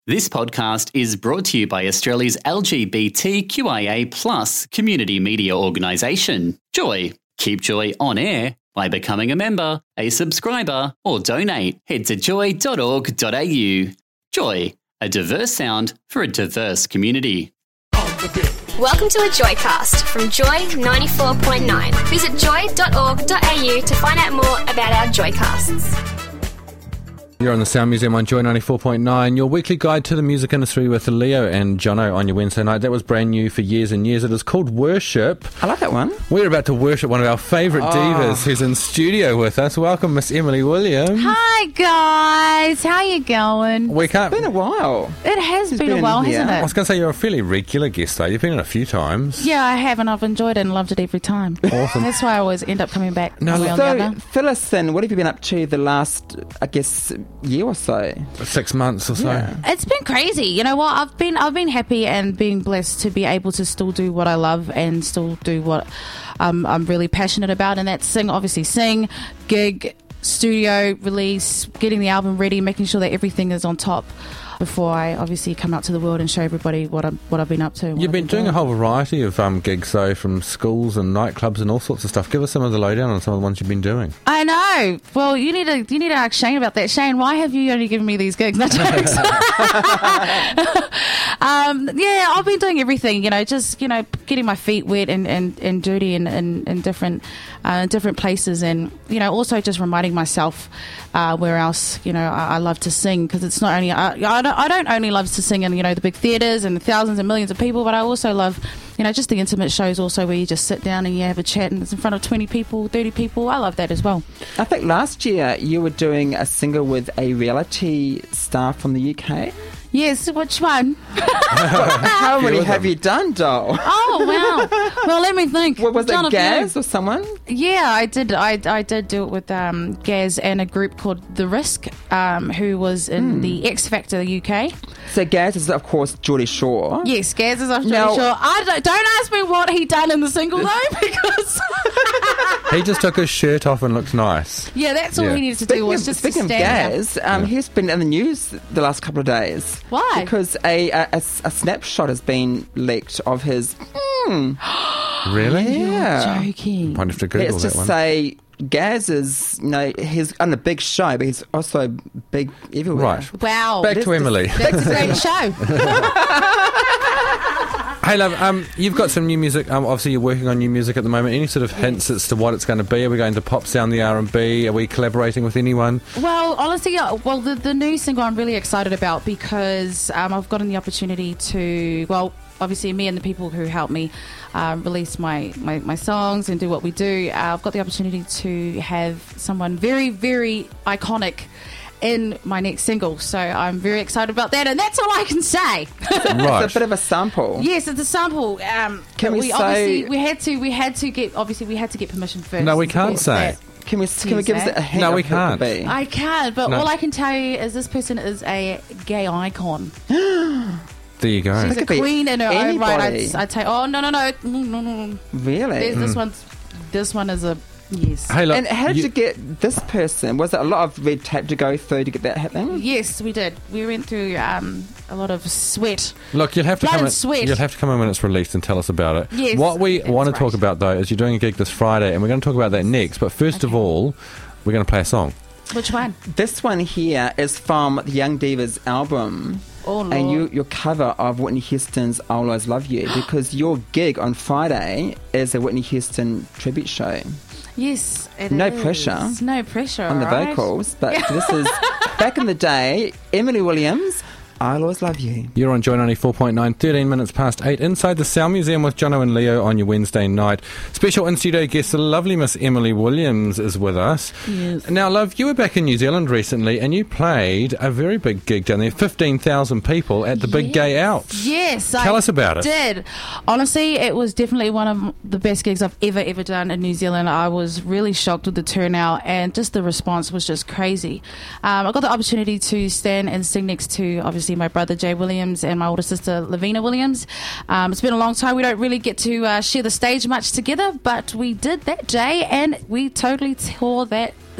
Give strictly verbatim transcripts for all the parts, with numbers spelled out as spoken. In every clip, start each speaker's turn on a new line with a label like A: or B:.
A: This podcast is brought to you by Australia's L G B T Q I A plus community media organisation, Joy. Keep Joy on air by becoming a member, a subscriber, or donate. Head to joy dot org dot a u. Joy, a diverse sound for a diverse community.
B: Welcome to a Joycast from Joy ninety-four point nine. Visit joy dot org dot a u to find out more about our Joycasts.
C: You're on the Sound Museum on Joy ninety-four point nine, your weekly guide to the music industry with Leo and Jono on your Wednesday night. That was brand new for years and years. It is called Worship.
D: I like that one.
C: We're about to worship one of our favourite
D: Oh.
C: divas who's in studio with us. Welcome, Miss Emily Williams.
E: Hi guys, how you going?
C: We can't...
D: It's been a while.
E: It has
D: She's
E: been,
D: been
E: a while,
D: here.
E: hasn't
C: I was
E: it?
C: going to say you're a fairly regular guest though. You've been in a few times.
E: Yeah, I have, and I've enjoyed it and loved it every time.
C: Awesome.
E: That's why I always end up coming back.
C: No,
E: one way or the
D: So,
E: other.
D: fill us in. What have you been up to the last, I guess, year or so?
C: Six months or so.
D: Yeah.
E: It's been crazy. You know what? I've been I've been happy and being blessed to be able to still do what I love and still do what um, I'm really passionate about, and that's sing. Obviously, sing, gig, studio release, getting the album ready, making sure that everything is on top before I obviously come out to the world and show everybody what I'm what I've been up to. and what
C: You've
E: I've
C: been doing a whole variety of um, gigs though, from schools and nightclubs and all sorts of stuff. Give us some of the lowdown on some of the ones you've been doing.
E: I know. Well, you need to you need to ask Shane about that. Shane, why have you only given me these gigs? No jokes. um, yeah, I've been doing everything. You know, just you know, getting my feet wet and, and, and dirty in, in, in different uh, different places, and you know, also just reminding myself uh, where else you know I, I love to sing, because it's not only I, I don't I don't only love to sing in you know the big theatres and thousands and millions of people, but I also love you know just the intimate shows also where you just sit down and you have a chat and it's in front of twenty people, thirty people. I love that as well.
D: I think last year you were doing a single with a reality star from the U K.
E: Yes, which one?
D: How many
C: with
D: have
C: them.
D: you done, doll?
E: Oh wow! Well, let me think.
D: What was
E: Done
D: it,
E: a few.
D: Gaz or someone?
E: Yeah, I did. I, I did do it with um, Gaz and a group called The Risk, um, who was in
D: Hmm.
E: the X Factor U K.
D: So Gaz is, of course, Geordie Shore.
E: Yes, Gaz is after
D: No.
E: sure. I don't, don't ask me what he done in the single though, because
C: He just took his shirt off and looked nice.
E: yeah, that's all
C: Yeah.
E: he needed to do
D: Speaking,
E: was
D: of,
E: just
D: speaking of
E: stand there.
D: Gaz, um,
C: Yeah.
D: he's been in the news the last couple of days.
E: Why?
D: Because a, a, a, a snapshot has been leaked of his... Mm,
C: Really?
D: yeah.
E: Joking.
C: Might have to Google
D: Let's
C: that
D: just
C: one.
D: say Gaz is, you know, he's on a big show, but he's also big everywhere.
C: Right.
E: Wow,
C: Back
D: This-
C: to Emily.
E: that's a great show.
C: Hey love, um, you've got some new music. Um, obviously, you're working on new music at the moment. Any sort of hints as to what it's going to be? Are we going to pop sound the R and B? Are we collaborating with anyone?
E: Well, honestly, uh, well, the, the new single I'm really excited about because um, I've gotten the opportunity to, well, obviously me and the people who help me um, release my, my, my songs and do what we do, uh, I've got the opportunity to have someone very, very iconic in my next single. So I'm very excited about that, and that's all I can say.
C: Right.
D: It's a bit of a sample.
E: Yes, it's a sample. Um,
D: Can
E: but
D: we
E: obviously
D: say-
E: we had to we had to get obviously we had to get permission first.
C: No, we can't
E: Yes,
C: say.
E: that-
D: Can we can we
E: Use
D: give us
E: that.
D: a hint?
C: No,
D: of
C: we
D: who it could
C: can't.
D: be?
E: I can, but
C: No.
E: all I can tell you is this person is a gay icon.
C: There you go.
E: She's
D: That
E: a
D: could be
E: queen in her own right.
D: anybody.
E: I'd, I'd say, oh no, no, no, no, no, no.
D: Really?
E: There's This one's, this one is a yes.
C: Hey, look.
D: And how did you,
C: you-
D: get this person? Was it a lot of red tape to go through to get that happening?
E: Yes, we did. We went through um, a lot of sweat.
C: Look, you'll have to
E: Blood
C: come.
E: and
C: In,
E: sweat.
C: you'll have to come in when it's released and tell us about it.
E: Yes,
C: what we
E: that's
C: want to talk
E: right.
C: about though is you're doing a gig this Friday, and we're going to talk about that next. But first of
E: Okay.
C: all, we're going to play a song.
E: Which one?
D: This one here is from the Young Divas album.
E: Oh Lord.
D: And you, your cover of Whitney Houston's I'll Always Love You, because your gig on Friday is a Whitney Houston tribute show
E: Yes, it
D: No
E: is.
D: pressure
E: No pressure
D: on the
E: right?
D: vocals. But this is, back in the day, Emily Williams, I'll Always Love You.
C: You're on Joy ninety-four point nine, thirteen minutes past eight, inside the Sound Museum with Jono and Leo on your Wednesday night. Special in-studio guest, the lovely Miss Emily Williams is with us.
E: Yes.
C: Now, love, you were back in New Zealand recently and you played a very big gig down there, fifteen thousand people at the Big
E: Yes.
C: Gay Out.
E: Yes,
C: Tell
E: I
C: us about it.
E: Did honestly, it was definitely one of the best gigs I've ever ever done in New Zealand. I was really shocked with the turnout and just the response was just crazy. Um, I got the opportunity to stand and sing next to obviously my brother Jay Williams and my older sister Lavina Williams. Um, it's been a long time. We don't really get to uh, share the stage much together, but we did that day and we totally tore that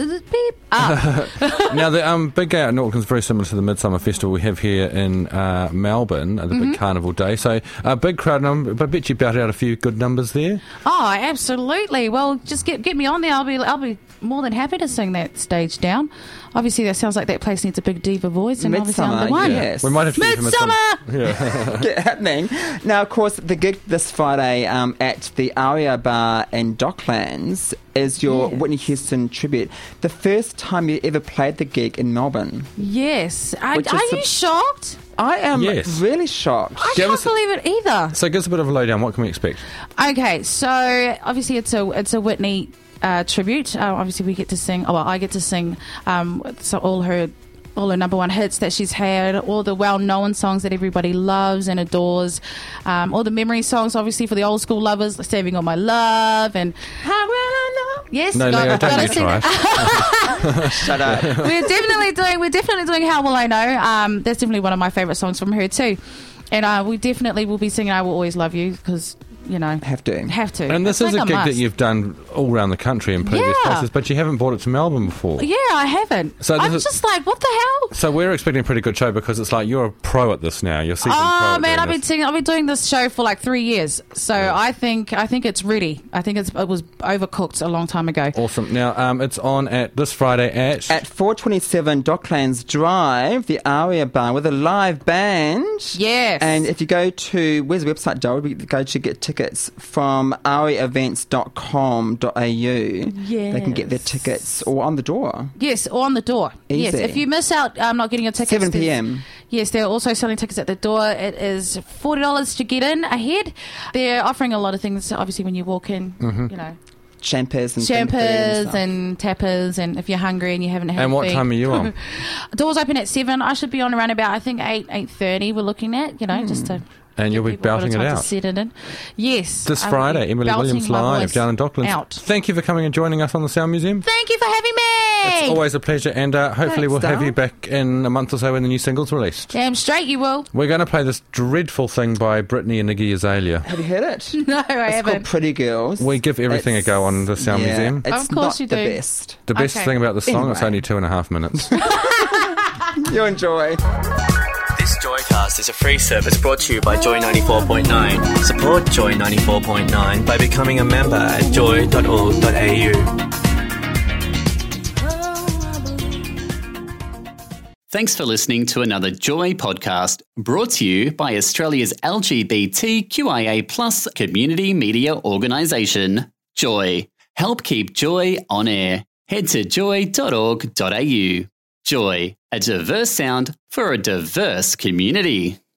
E: beep. Ah.
C: Now, the um, Big Gay Out in Auckland is very similar to the Midsummer Festival we have here in uh, Melbourne, uh, the
E: Mm-hmm.
C: big carnival day. So a big crowd number, but I bet you belted out a few good numbers there.
E: Oh, absolutely. Well, just get get me on there. I'll be I'll be more than happy to sing that stage down. Obviously, that sounds like that place needs a big diva voice, and obviously I'm
D: Midsummer,
E: the one.
D: yes.
C: We might have to use the
E: Midsummer!
D: Get happening. Now, of course, the gig this Friday um, at the Aria Bar in Docklands is your
E: Yes.
D: Whitney Houston tribute. The first time you ever played the gig in Melbourne.
E: Yes. Are,
D: Which is
E: are
D: the-
E: you shocked?
D: I am
C: Yes.
D: really shocked.
E: I
C: Give
E: can't
C: us a-
E: believe it either.
C: So give us a bit of a lowdown. What can we expect?
E: Okay, so obviously it's a it's a Whitney uh, tribute. Uh, obviously, we get to sing. Oh, well, I get to sing. Um, so all her. All her number one hits that she's had, all the well-known songs that everybody loves and adores, um, all the memory songs, obviously for the old school lovers, like "Saving All My Love" and "How Will I Know." Yes,
C: No,
E: got-
C: Leo,
E: gotta
C: don't you
E: sing
C: try.
E: it.
D: Shut up.
E: we're definitely doing. We're definitely doing "How Will I Know." Um, that's definitely one of my favourite songs from her too, and uh, we definitely will be singing "I Will Always Love You" because you know
D: Have to.
E: have to.
C: And this
E: It's
C: is
E: like
C: a gig that
E: must.
C: you've done all around the country in previous
E: Yeah.
C: places, but you haven't brought it to Melbourne before.
E: Yeah, I haven't.
C: So this
E: I'm
C: is-
E: just like, what the hell?
C: So we're expecting a pretty good show because it's like you're a pro at this now. You're seasoned pro
E: Oh
C: at
E: man,
C: doing
E: I've been
C: this.
E: singing, I've been doing this show for like three years, so I think I think it's ready. I think it's, it was overcooked a long time ago.
C: Awesome. Now, um, it's on at this Friday at...
D: At four twenty-seven Docklands Drive, the Aria Bar with a live band.
E: Yes.
D: And if you go to, where's the website, Joel? We go to get tickets from aria events dot com dot a u.
E: Yes.
D: They can get their tickets or on the door.
E: Yes, or on the door. Yes,
D: Easy.
E: if you miss out um, not getting your tickets,
D: seven
E: there's-
D: p.m.
E: Yes, they're also selling tickets at the door. It is forty dollars to get in ahead. They're offering a lot of things. Obviously, when you walk in,
C: Mm-hmm.
E: you know,
D: Champers and finger food
E: champers
D: stuff.
E: and tappers, and if you're hungry and you haven't had
C: And what
E: feed.
C: time are you on?
E: Doors open at seven. I should be on around about I think eight eight thirty. We're looking at you know just to.
C: And you'll be
E: give people a bit of
C: belting it
E: time
C: out.
E: To set it in. Yes.
C: This
E: I will be
C: Friday, Emily
E: belting
C: Williams
E: my
C: live
E: voice
C: down in Docklands.
E: Out.
C: Thank you for coming and joining us on the Sound Museum.
E: Thank you for having me.
C: It's always a pleasure, and uh, hopefully
D: Thanks,
C: we'll have
D: Dale.
C: you back in a month or so when the new single's released.
E: Damn straight you will.
C: We're going to play this dreadful thing by Britney and Iggy Azalea.
D: Have you heard it?
E: No, I
D: It's called
E: haven't.
D: Pretty Girls.
C: We give everything
D: It's-
C: a go on the Sound
D: yeah,
C: Museum.
D: It's
E: Of course
D: not
E: you
D: the
E: do.
D: best.
C: The best
E: Okay.
C: thing about the song, it's
D: Anyway.
C: only two and a half minutes.
D: You enjoy.
F: This Joycast is a free service brought to you by Joy ninety-four point nine. Support Joy ninety-four point nine by becoming a member at joy dot org dot a u.
A: Thanks for listening to another Joy podcast brought to you by Australia's L G B T Q I A plus community media organisation, Joy. Help keep Joy on air. Head to joy dot org dot a u. Joy, a diverse sound for a diverse community.